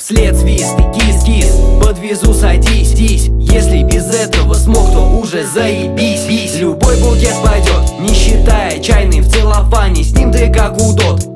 след свист и кис-кис. Подвезу, садись, если без этого смог, то уже заебись. Любой букет пойдет, не считая чайный в целлофане. С ним ты как удот,